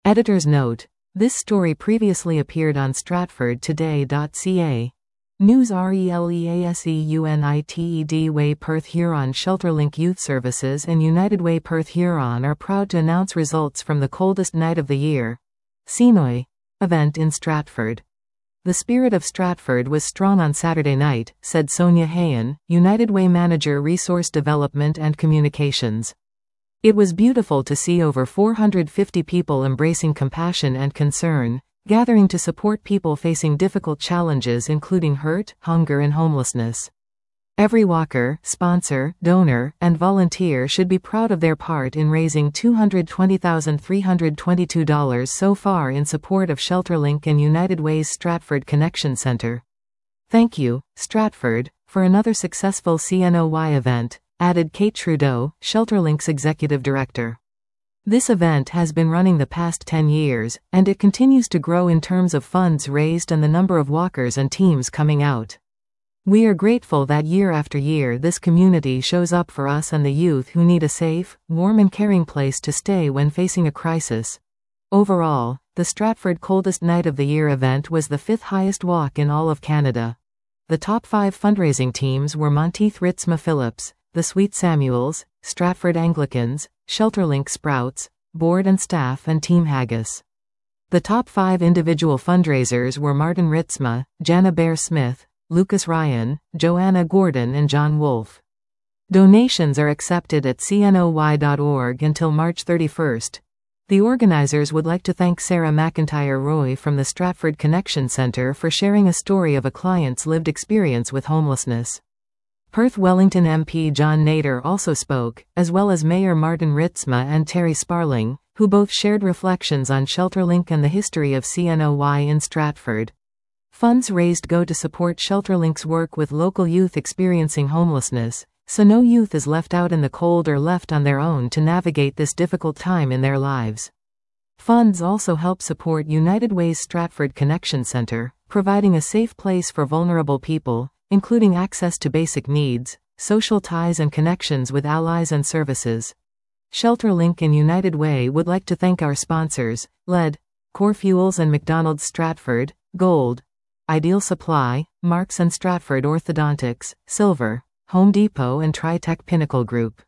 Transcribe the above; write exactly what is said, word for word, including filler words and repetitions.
Editor's note: this story previously appeared on stratford today dot c a. News. RELEASEUNITED Way Perth Huron ShelterLink Youth Services and United Way Perth Huron are proud to announce results from the coldest night of the year, Sinoy, event in Stratford. The spirit of Stratford was strong on Saturday night, said Sonia Hayen, United Way Manager Resource Development and Communications. It was beautiful to see over four hundred fifty people embracing compassion and concern, gathering to support people facing difficult challenges including hurt, hunger and homelessness. Every walker, sponsor, donor, and volunteer should be proud of their part in raising two hundred twenty thousand three hundred twenty-two dollars so far in support of ShelterLink and United Way's Stratford Connection Center. Thank you, Stratford, for another successful C N O Y event, added Kate Trudeau, ShelterLink's executive director. This event has been running the past ten years, and it continues to grow in terms of funds raised and the number of walkers and teams coming out. We are grateful that year after year this community shows up for us and the youth who need a safe, warm and caring place to stay when facing a crisis. Overall, the Stratford Coldest Night of the Year event was the fifth highest walk in all of Canada. The top five fundraising teams were Monteith Ritzma Phillips, the Sweet Samuels, Stratford Anglicans, ShelterLink Sprouts, Board and Staff and Team Haggis. The top five individual fundraisers were Martin Ritzma, Jana Bear Smith, Lucas Ryan, Joanna Gordon and John Wolfe. Donations are accepted at C N O Y dot org until March thirty-first. The organizers would like to thank Sarah McIntyre Roy from the Stratford Connection Center for sharing a story of a client's lived experience with homelessness. Perth Wellington M P John Nader also spoke, as well as Mayor Martin Ritzma and Terry Sparling, who both shared reflections on ShelterLink and the history of C N O Y in Stratford. Funds raised go to support ShelterLink's work with local youth experiencing homelessness, so no youth is left out in the cold or left on their own to navigate this difficult time in their lives. Funds also help support United Way's Stratford Connection Center, providing a safe place for vulnerable people, including access to basic needs, social ties and connections with allies and services. ShelterLink and United Way would like to thank our sponsors, L E D, Core Fuels and McDonald's Stratford, Gold, Ideal Supply, Marks and Stratford Orthodontics, Silver, Home Depot and Tritech Pinnacle Group.